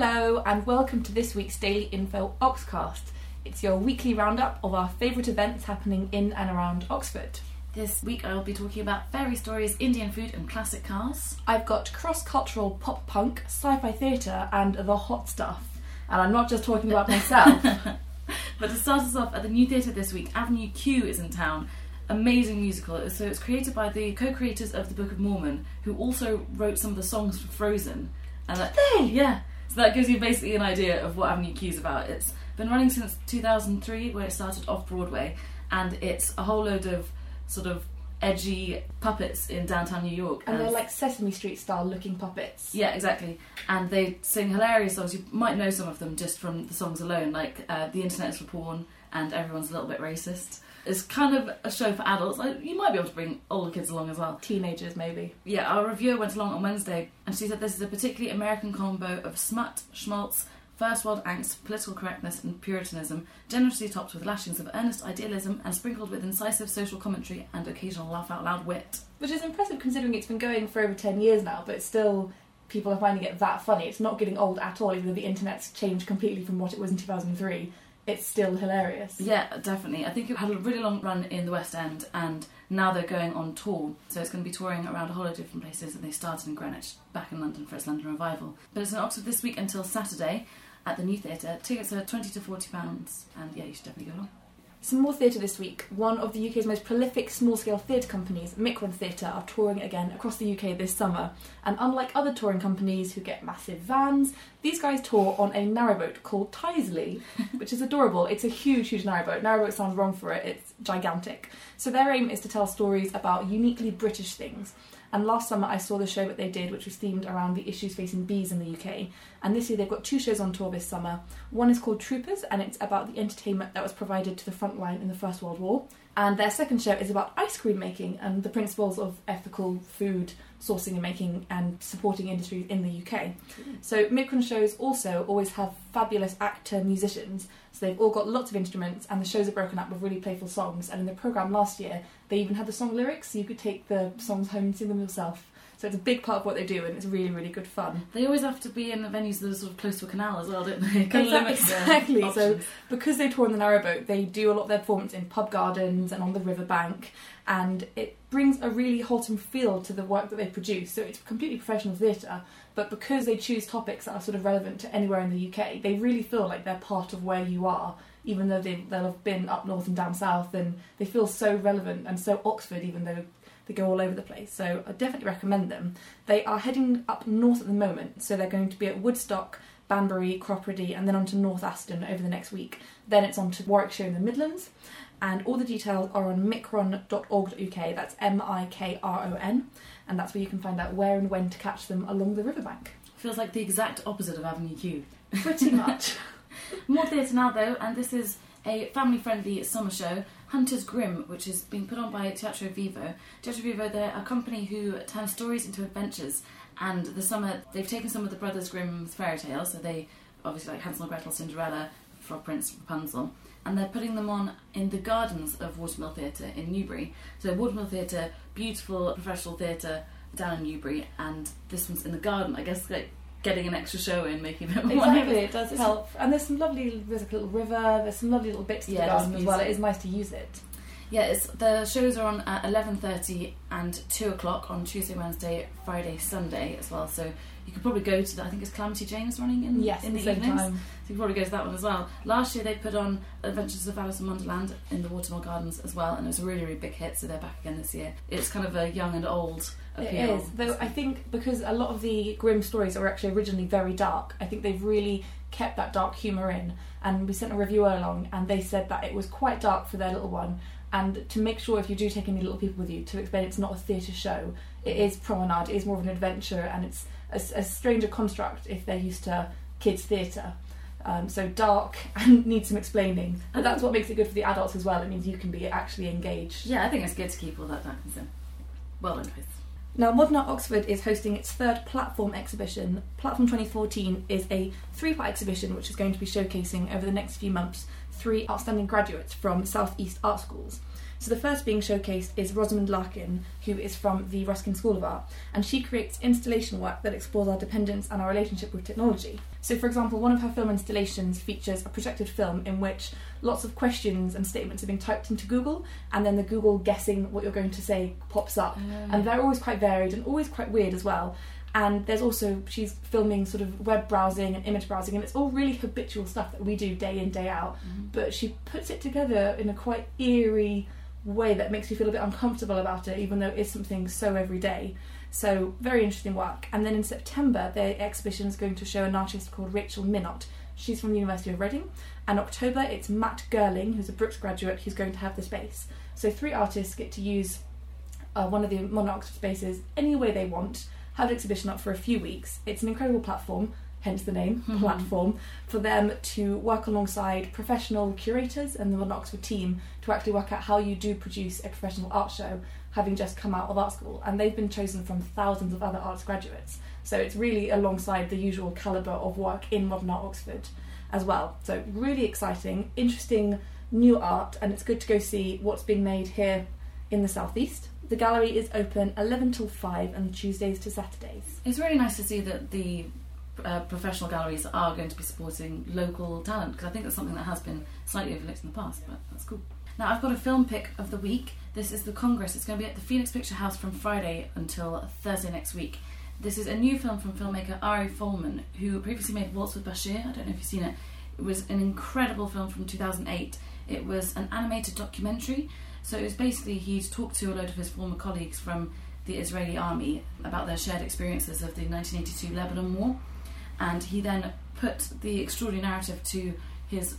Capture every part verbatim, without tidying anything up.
Hello and welcome to this week's Daily Info Oxcast. It's your weekly roundup of our favourite events happening in and around Oxford. This week I'll be talking about fairy stories, Indian food and classic cars. I've got cross-cultural pop punk, sci-fi theatre and the hot stuff. And I'm not just talking about myself. But to start us off, at the New Theatre this week, Avenue Q is in town. Amazing musical. So it's created by the co-creators of the Book of Mormon, who also wrote some of the songs for Frozen. And that, Did they? Yeah. So that gives you basically an idea of what Avenue Q is about. It's been running since two thousand three, where it started off-Broadway, and it's a whole load of sort of edgy puppets in downtown New York. And, and they're like Sesame Street style looking puppets. Yeah, exactly. And they sing hilarious songs. You might know some of them just from the songs alone, like uh, The Internet is for Porn and Everyone's a Little Bit Racist. It's kind of a show for adults. Like, you might be able to bring older kids along as well. Teenagers, maybe. Yeah, our reviewer went along on Wednesday and she said this is a particularly American combo of smut, schmaltz, first world angst, political correctness and puritanism, generously topped with lashings of earnest idealism and sprinkled with incisive social commentary and occasional laugh-out-loud wit. Which is impressive considering it's been going for over ten years now, but still people are finding it that funny. It's not getting old at all, even though the internet's changed completely from what it was in two thousand three. It's still hilarious. Yeah, definitely. I think it had a really long run in the West End and now they're going on tour. So it's going to be touring around a whole lot of different places, and they started in Greenwich, back in London for its London revival. But it's in Oxford this week until Saturday at the New Theatre. Tickets are twenty to forty pounds, and yeah, you should definitely go along. Some more theatre this week. One of the U K's most prolific small-scale theatre companies, Micron Theatre, are touring again across the U K this summer. And unlike other touring companies who get massive vans, these guys tour on a narrowboat called Tyseley, which is adorable. It's a huge, huge narrowboat. Narrowboat sounds wrong for it. It's gigantic. So their aim is to tell stories about uniquely British things. And last summer I saw the show that they did, which was themed around the issues facing bees in the U K. And this year they've got two shows on tour this summer. One is called Troopers, and it's about the entertainment that was provided to the front line in the First World War. And their second show is about ice cream making and the principles of ethical food sourcing and making and supporting industries in the U K. So Micron shows also always have fabulous actor musicians. So they've all got lots of instruments, and the shows are broken up with really playful songs. And in the programme last year, they even had the song lyrics, so you could take the songs home and sing them yourself. So it's a big part of what they do, and it's really, really good fun. They always have to be in the venues that are sort of close to a canal as well, don't they? Exactly. exactly. So because they tour on the narrowboat, they do a lot of their performance in pub gardens and on the riverbank, and it brings a really wholesome feel to the work that they produce. So it's completely professional theatre, but because they choose topics that are sort of relevant to anywhere in the U K, they really feel like they're part of where you are, even though they, they'll have been up north and down south, and they feel so relevant and so Oxford, even though they go all over the place. So I definitely recommend them. They are heading up north at the moment, so they're going to be at Woodstock, Banbury, Cropredy, and then on to North Aston over the next week. Then it's on to Warwickshire in the Midlands, and all the details are on micron dot org dot U K. That's M I K R O N, and that's where you can find out where and when to catch them along the riverbank. Feels like the exact opposite of Avenue Q. Pretty much. More theatre now though, and this is a family-friendly summer show, Hunter's Grimm, which is being put on by Teatro Vivo. Teatro Vivo, they're a company who turn stories into adventures, and the summer they've taken some of the Brothers Grimm's fairy tales, so they obviously like Hansel and Gretel, Cinderella, Frog Prince, Rapunzel, and they're putting them on in the gardens of Watermill Theatre in Newbury. So Watermill Theatre, beautiful professional theatre down in Newbury, and this one's in the garden. I guess like getting an extra show in, making it more exactly, it does help. And there's some lovely, there's like a little river, there's some lovely little bits to yeah, the garden as well. It is nice to use it. Yeah, it's, the shows are on at eleven thirty and two o'clock on Tuesday, Wednesday, Friday, Sunday as well. So you could probably go to that. I think it's Calamity Jane is running in, yes, in the, the evenings. Time. So you could probably go to that one as well. Last year they put on Adventures of Alice in Wonderland in the Watermill Gardens as well, and it was a really, really big hit, so they're back again this year. It's kind of a young and old appeal. It is, though I think because a lot of the Grimm stories are actually originally very dark, I think they've really kept that dark humour in. And we sent a reviewer along, and they said that it was quite dark for their little one, and to make sure if you do take any little people with you, to explain it's not a theatre show, it is promenade, it is more of an adventure, and it's a, a stranger construct if they're used to kids' theatre. Um, so dark and needs some explaining, but that's what makes it good for the adults as well. It means you can be actually engaged. Yeah, I think it's good to keep all that darkness in. Well done, Chris. Now, Modern Art Oxford is hosting its third Platform exhibition. Platform twenty fourteen is a three-part exhibition which is going to be showcasing over the next few months three outstanding graduates from South East art schools. So the first being showcased is Rosamund Larkin, who is from the Ruskin School of Art, and she creates installation work that explores our dependence and our relationship with technology. So for example, one of her film installations features a projected film in which lots of questions and statements are being typed into Google, and then the Google guessing what you're going to say pops up. Mm. And they're always quite varied and always quite weird as well. And there's also, she's filming sort of web browsing and image browsing, and it's all really habitual stuff that we do day in, day out. Mm. But she puts it together in a quite eerie way that makes you feel a bit uncomfortable about it, even though it is something so everyday. So very interesting work. And then in September, the exhibition is going to show an artist called Rachel Minot. She's from the University of Reading. And October, it's Matt Gerling, who's a Brooks graduate, who's going to have the space. So three artists get to use uh, one of the modern Oxford spaces any way they want, have an exhibition up for a few weeks. It's an incredible platform, hence the name, mm-hmm. platform, for them to work alongside professional curators and the Modern Oxford team to actually work out how you do produce a professional art show, having just come out of art school. And they've been chosen from thousands of other arts graduates. So it's really alongside the usual calibre of work in Modern Art Oxford as well. So really exciting, interesting new art, and it's good to go see what's being made here in the South East. The gallery is open eleven till five and Tuesdays to Saturdays. It's really nice to see that the Uh, professional galleries are going to be supporting local talent, because I think that's something that has been slightly overlooked in the past, but that's cool. Now I've got a film pick of the week. This is The Congress. It's going to be at the Phoenix Picture House from Friday until Thursday next week. This is a new film from filmmaker Ari Folman, who previously made Waltz with Bashir. I don't know if you've seen it. It was an incredible film from two thousand eight. It was an animated documentary, so it was basically he'd talked to a load of his former colleagues from the Israeli army about their shared experiences of the nineteen eighty-two Lebanon War. And he then put the extraordinary narrative to his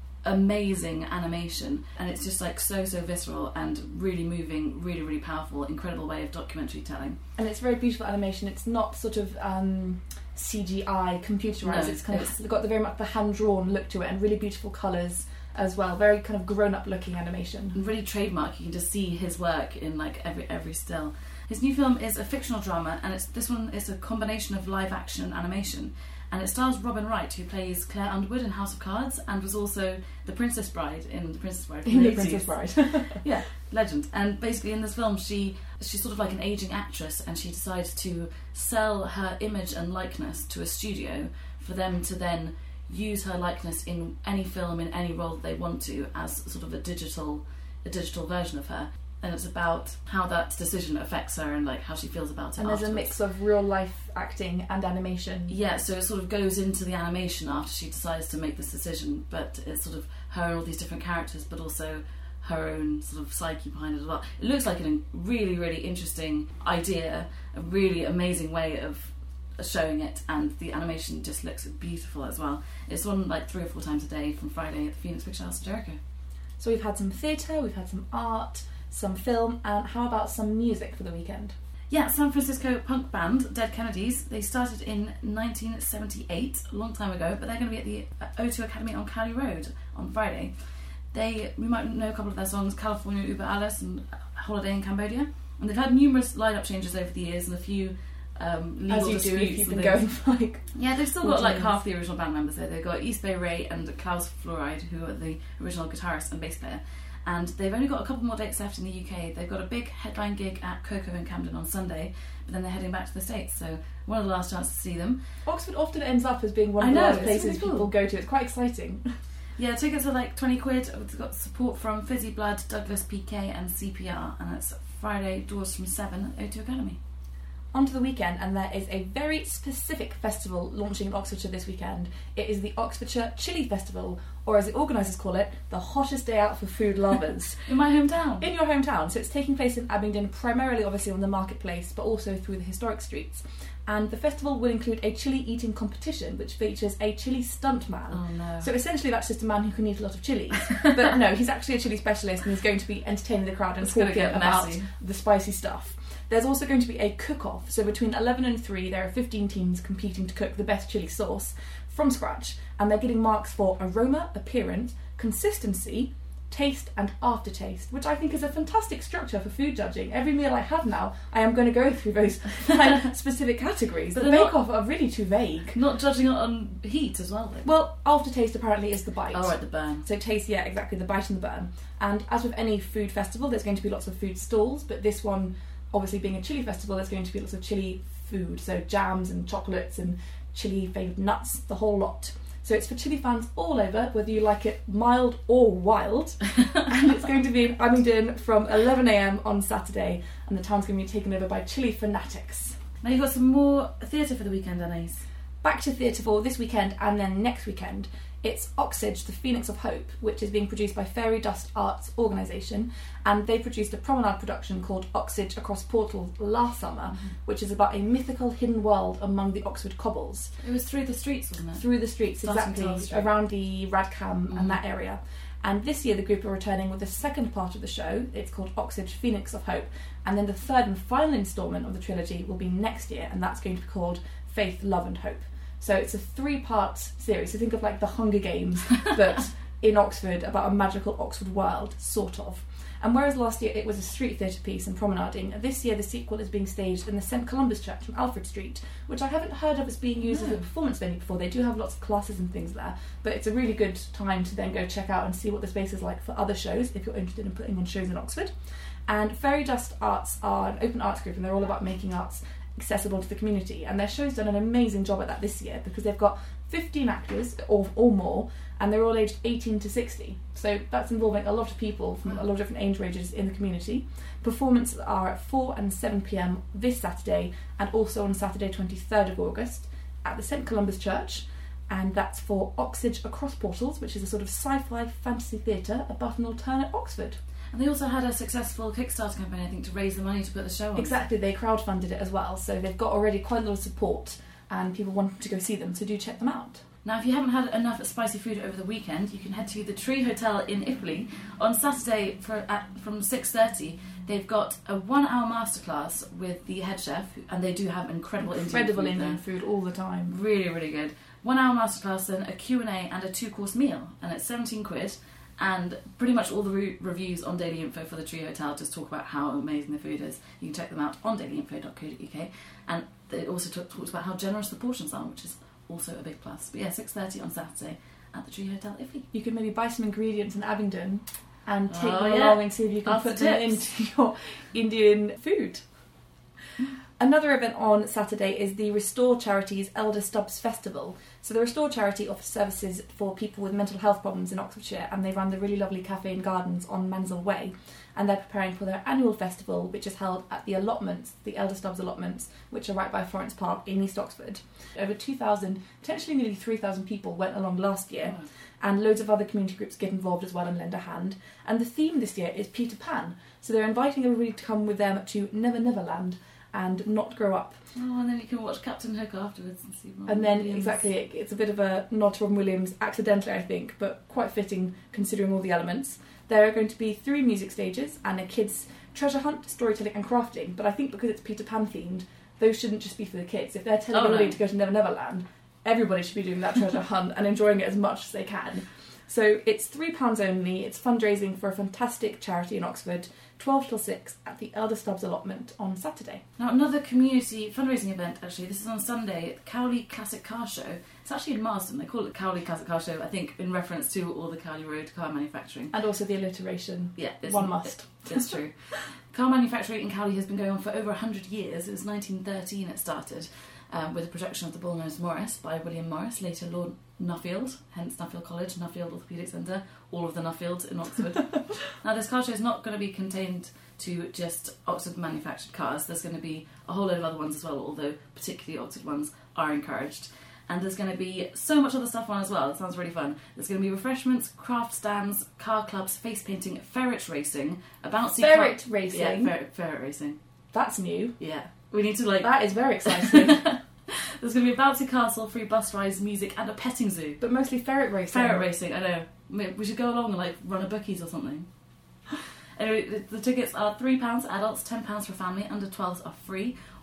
amazing animation, and it's just like so so visceral and really moving, really really powerful, incredible way of documentary telling. And it's very beautiful animation. It's not sort of um, C G I computerized. No, it's kind it's, of got the very much the hand drawn look to it, and really beautiful colours as well. Very kind of grown up looking animation. And really trademark. You can just see his work in like every every still. His new film is a fictional drama, and it's this one is a combination of live action and animation. And it stars Robin Wright, who plays Claire Underwood in House of Cards, and was also the Princess Bride in The Princess Bride. In The Princess Bride. Yeah, legend. And basically in this film, she she's sort of like an ageing actress, and she decides to sell her image and likeness to a studio for them to then use her likeness in any film, in any role that they want to, as sort of a digital, a digital version of her. And it's about how that decision affects her and like how she feels about it. And there's afterwards. A mix of real life acting and animation. Yeah, so it sort of goes into the animation after she decides to make this decision, but it's sort of her and all these different characters, but also her own sort of psyche behind it as well. It looks like a really, really interesting idea, a really amazing way of showing it, and the animation just looks beautiful as well. It's on like three or four times a day from Friday at the Phoenix Picture House in Jericho. So we've had some theatre, we've had some art, some film, and how about some music for the weekend? Yeah, San Francisco punk band Dead Kennedys. They started in nineteen seventy-eight, a long time ago, but they're going to be at the O two Academy on Cali Road on Friday. They, we might know a couple of their songs, California, Uber Alice, and Holiday in Cambodia. And they've had numerous lineup changes over the years and a few um, legal As you disputes. do if you've been going for like... Yeah, they've still got like half the original band members there. They've got East Bay Ray and Klaus Fluoride, who are the original guitarist and bass player. And they've only got a couple more dates left in the U K. They've got a big headline gig at Coco in Camden on Sunday, but then they're heading back to the States, so one of the last chances to see them. Oxford often ends up as being one of I the know, last it's places really cool. people go to. It's quite exciting. Yeah, tickets are like twenty quid. We've got support from Fizzy Blood, Douglas P K and C P R, and it's Friday, doors from seven at O two Academy. On to the weekend, and there is a very specific festival launching in Oxfordshire this weekend. It is the Oxfordshire Chili Festival, or as the organisers call it, the hottest day out for food lovers. In my hometown. In your hometown. So it's taking place in Abingdon, primarily obviously on the marketplace, but also through the historic streets. And the festival will include a chili eating competition, which features a chili stuntman. Oh no. So essentially that's just a man who can eat a lot of chilies. But no, he's actually a chili specialist, and he's going to be entertaining the crowd and It's gonna talking get about messy. the spicy stuff. There's also going to be a cook-off, so between eleven and three there are fifteen teams competing to cook the best chilli sauce from scratch, and they're getting marks for aroma, appearance, consistency, taste and aftertaste, which I think is a fantastic structure for food judging. Every meal I have now, I am going to go through those like, specific categories. But the they're bake-off are really too vague. Not judging it on heat as well, though. Well, aftertaste apparently is the bite. Oh, right, the burn. So taste, yeah, exactly, the bite and the burn. And as with any food festival, there's going to be lots of food stalls, but this one, obviously being a chili festival, there's going to be lots of chili food, so jams and chocolates and chili flavoured nuts, the whole lot. So it's for chili fans all over, whether you like it mild or wild. And it's going to be in Abingdon from eleven a m on Saturday, and the town's going to be taken over by chili fanatics. Now you've got some more theatre for the weekend, Anais. Back to theatre for this weekend and then next weekend. It's Oxage, the Phoenix of Hope, which is being produced by Fairy Dust Arts Organisation, and they produced a promenade production called Oxage Across Portals last summer, mm-hmm. which is about a mythical hidden world among the Oxford cobbles. It was through the streets, wasn't it? Through the streets, Starting exactly, Street. around the Radcam mm-hmm. and that area. And this year the group are returning with the second part of the show. It's called Oxage Phoenix of Hope, and then the third and final instalment of the trilogy will be next year, and that's going to be called Faith, Love and Hope. So it's a three-part series. So think of like the Hunger Games, but in Oxford, about a magical Oxford world, sort of. And whereas last year it was a street theatre piece and promenading, this year the sequel is being staged in the Saint Columba's Church on Alfred Street, which I haven't heard of as being used no. as a performance venue before. They do have lots of classes and things there, but it's a really good time to then go check out and see what the space is like for other shows if you're interested in putting on shows in Oxford. And Fairy Dust Arts are an open arts group, and they're all about making arts accessible to the community, and their show's done an amazing job at that this year because they've got fifteen actors or, or more, and they're all aged eighteen to sixty, so that's involving a lot of people from a lot of different age ranges in the community. Performances are at four and seven p m this Saturday, and also on Saturday twenty-third of August at the Saint Columba's Church, and that's for Oxage Across Portals, which is a sort of sci-fi fantasy theatre about an alternate Oxford. And they also had a successful Kickstarter campaign, I think, to raise the money to put the show on. Exactly, they crowdfunded it as well, so they've got already quite a lot of support and people want to go see them, so do check them out. Now, if you haven't had enough spicy food over the weekend, you can head to the Tree Hotel in Italy. On Saturday for, at, from six thirty, they've got a one-hour masterclass with the head chef, and they do have incredible, incredible Indian food Indian food all the time. Really, really good. One-hour masterclass, then a Q and A and a two-course meal, and it's seventeen quid. And pretty much all the re- reviews on Daily Info for the Tree Hotel just talk about how amazing the food is. You can check them out on daily info dot co dot u k. And it also t- talks about how generous the portions are, which is also a big plus. But yeah, six thirty on Saturday at the Tree Hotel Italy. You could maybe buy some ingredients in Abingdon and take oh, them yeah. along and see if you can Lots put of them tips. into your Indian food. Another event on Saturday is the Restore Charity's Elder Stubbs Festival. So the Restore Charity offers services for people with mental health problems in Oxfordshire, and they run the really lovely cafe and gardens on Mansell Way. And they're preparing for their annual festival, which is held at the allotments, the Elder Stubbs allotments, which are right by Florence Park in East Oxford. Over two thousand, potentially nearly three thousand people went along last year, Oh. and loads of other community groups get involved as well and lend a hand. And the theme this year is Peter Pan, so they're inviting everybody to come with them to Never Never Land and not grow up. Oh, and then you can watch Captain Hook afterwards and see Robin And then, Williams. exactly, it, it's a bit of a nod to Robin Williams, accidentally I think, but quite fitting considering all the elements. There are going to be three music stages and a kids' treasure hunt, storytelling and crafting, but I think because it's Peter Pan themed, those shouldn't just be for the kids. If they're telling Oh, everybody no. to go to Never Never Land, everybody should be doing that treasure hunt and enjoying it as much as they can. So it's three pounds only, it's fundraising for a fantastic charity in Oxford, twelve till six at the Elder Stubbs allotment on Saturday. Now, another community fundraising event, actually, this is on Sunday, the Cowley Classic Car Show. It's actually in Marsden. They call it Cowley Classic Car Show, I think, in reference to all the Cowley Road car manufacturing. And also the alliteration. Yeah, it's, One must. It, it's true. Car manufacturing in Cowley has been going on for over one hundred years. It was nineteen thirteen it started, um, with a production of the Bullnose Morris by William Morris, later Lord Nuffield, hence Nuffield College, Nuffield Orthopaedic Centre, all of the Nuffields in Oxford. Now, this car show is not going to be contained to just Oxford manufactured cars. There's going to be a whole load of other ones as well, although particularly Oxford ones are encouraged. And there's going to be so much other stuff on as well. It sounds really fun. There's going to be refreshments, craft stands, car clubs, face painting, ferret racing, a bouncy Ferret car- racing? Yeah, ferret, ferret racing. That's new. Yeah. We need to, like... That is very exciting. There's going to be a bouncy castle, free bus rides, music, and a petting zoo. But mostly ferret racing. Ferret racing, I know. We should go along and, like, run a bookies or something. Anyway, the, the tickets are three pounds for adults, ten pounds for family, under twelves are free.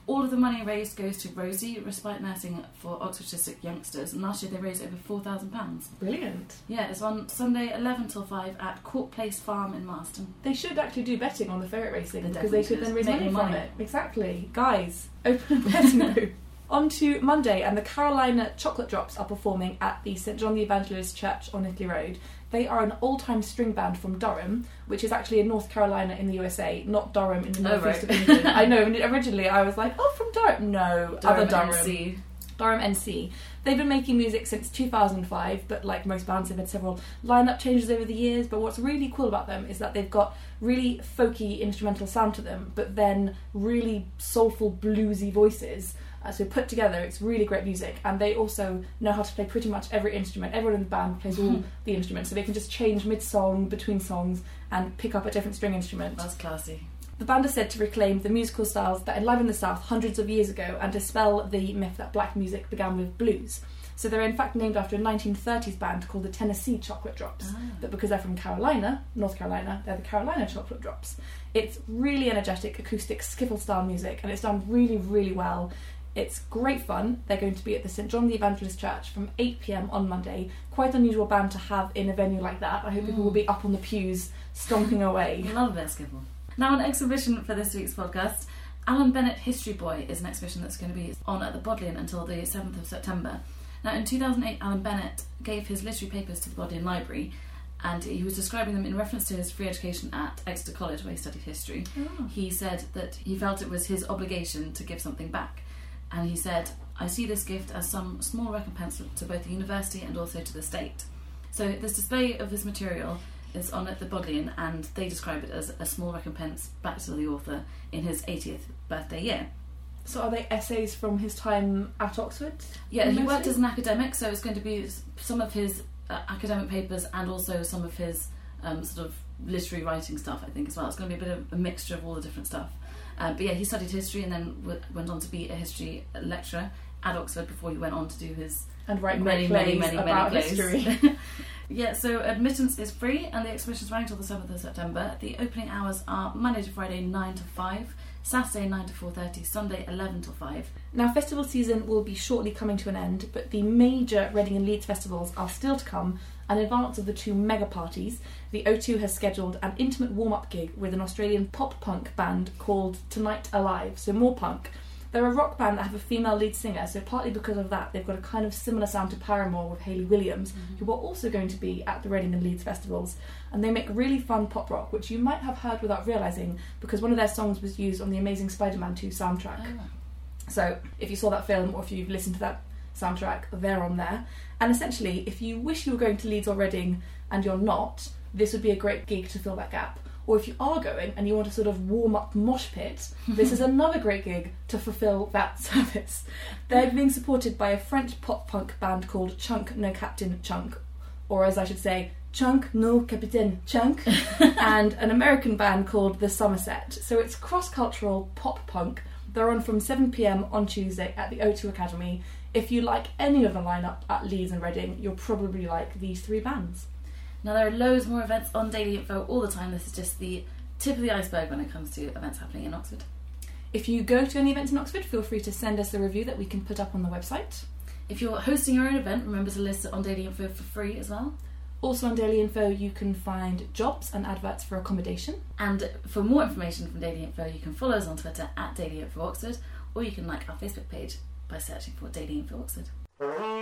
All of the money raised goes to Rosie, respite nursing for Oxford autistic youngsters, and last year they raised over four thousand pounds. Brilliant. Yeah, it's on Sunday eleven till five at Court Place Farm in Marston. They should actually do betting on the ferret racing They because they definitely could then should. raise Make money more from money. it. Exactly. Guys, open a betting group. On to Monday, and the Carolina Chocolate Drops are performing at the Saint John the Evangelist Church on Italy Road. They are an old-time string band from Durham, which is actually in North Carolina in the U S A, not Durham in the Oh, northeast right. of England. I know, and originally I was like, oh, from Durham. No, other Durham. N C. Durham N C. They've been making music since two thousand five, but like most bands, they've had several lineup changes over the years. But what's really cool about them is that they've got really folky instrumental sound to them, but then really soulful bluesy voices. Uh, so put together, it's really great music, and they also know how to play pretty much every instrument. Everyone in the band plays all the instruments, so they can just change mid-song, between songs, and pick up a different string instrument. That's classy. The band is said to reclaim the musical styles that enlivened the South hundreds of years ago and dispel the myth that black music began with blues. So they're in fact named after a nineteen thirties band called the Tennessee Chocolate Drops. Ah. But because they're from Carolina, North Carolina, they're the Carolina Chocolate Drops. It's really energetic, acoustic, skiffle-style music, and it's done really, really well. It's great fun. They're going to be at the Saint John the Evangelist Church from eight p m on Monday. Quite an unusual band to have in a venue like that. I hope people will be up on the pews, stomping away. Love their skiffle. Now, an exhibition for this week's podcast. Alan Bennett History Boy is an exhibition that's going to be on at the Bodleian until the seventh of September. Now, in two thousand eight, Alan Bennett gave his literary papers to the Bodleian Library, and he was describing them in reference to his free education at Exeter College, where he studied history. Oh. He said that he felt it was his obligation to give something back. And he said, I see this gift as some small recompense to both the university and also to the state. So this display of this material is on at the Bodleian, and they describe it as a small recompense back to the author in his eightieth birthday year. So are they essays from his time at Oxford? Yeah, he Mostly? worked as an academic, so it's going to be some of his uh, academic papers and also some of his um, sort of literary writing stuff, I think, as well. It's going to be a bit of a mixture of all the different stuff. Uh, but yeah, he studied history and then w- went on to be a history lecturer at Oxford before he went on to do his And write many, great many, plays many, about many plays. history. Yeah, so admittance is free and the exhibition is running until the seventh of September. The opening hours are Monday to Friday nine to five, Saturday nine to four thirty, Sunday eleven till five. Now, festival season will be shortly coming to an end, but the major Reading and Leeds festivals are still to come, and in advance of the two mega parties, the O two has scheduled an intimate warm-up gig with an Australian pop-punk band called Tonight Alive, so more punk. They're a rock band that have a female lead singer, so partly because of that, they've got a kind of similar sound to Paramore with Hayley Williams, Mm-hmm. who are also going to be at the Reading and Leeds festivals. And they make really fun pop rock, which you might have heard without realising, because one of their songs was used on the Amazing Spider-Man two soundtrack. Oh. So if you saw that film or if you've listened to that soundtrack, they're on there. And essentially, if you wish you were going to Leeds or Reading and you're not, this would be a great gig to fill that gap. Or if you are going and you want a sort of warm-up mosh pit, this is another great gig to fulfil that service. They're being supported by a French pop-punk band called Chunk No Captain Chunk, or as I should say, Chunk No Capitaine Chunk, and an American band called The Somerset. So it's cross-cultural pop-punk. They're on from seven p m on Tuesday at the O two Academy. If you like any of the lineup at Leeds and Reading, you'll probably like these three bands. Now, there are loads more events on Daily Info all the time. This is just the tip of the iceberg when it comes to events happening in Oxford. If you go to any events in Oxford, feel free to send us a review that we can put up on the website. If you're hosting your own event, remember to list it on Daily Info for free as well. Also on Daily Info, you can find jobs and adverts for accommodation. And for more information from Daily Info, you can follow us on Twitter at Daily Info Oxford, or you can like our Facebook page by searching for Daily Info Oxford.